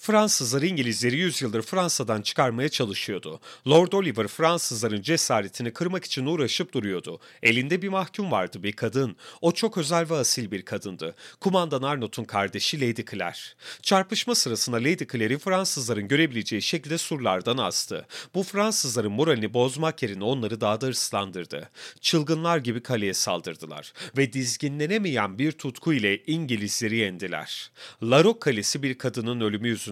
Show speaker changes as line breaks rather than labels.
Fransızlar İngilizleri yüzyıldır Fransa'dan çıkarmaya çalışıyordu. Lord Oliver Fransızların cesaretini kırmak için uğraşıp duruyordu. Elinde bir mahkum vardı, bir kadın. O çok özel ve asil bir kadındı. Kumandan Arnold'un kardeşi Lady Claire. Çarpışma sırasında Lady Claire'i Fransızların görebileceği şekilde surlardan astı. Bu Fransızların moralini bozmak yerine onları daha da hırslandırdı. Çılgınlar gibi kaleye saldırdılar ve dizginlenemeyen bir tutku ile İngilizleri yendiler. Larok Kalesi bir kadının ölümü yüzünden